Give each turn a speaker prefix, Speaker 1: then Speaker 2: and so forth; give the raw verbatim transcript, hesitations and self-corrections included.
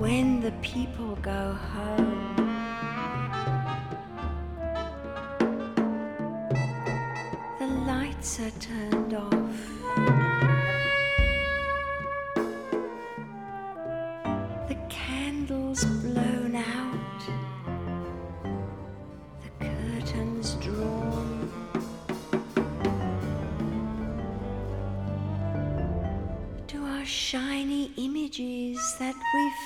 Speaker 1: when the people go home. The lights are turned off. The candles blown out. The curtains drawn. To our shiny images that we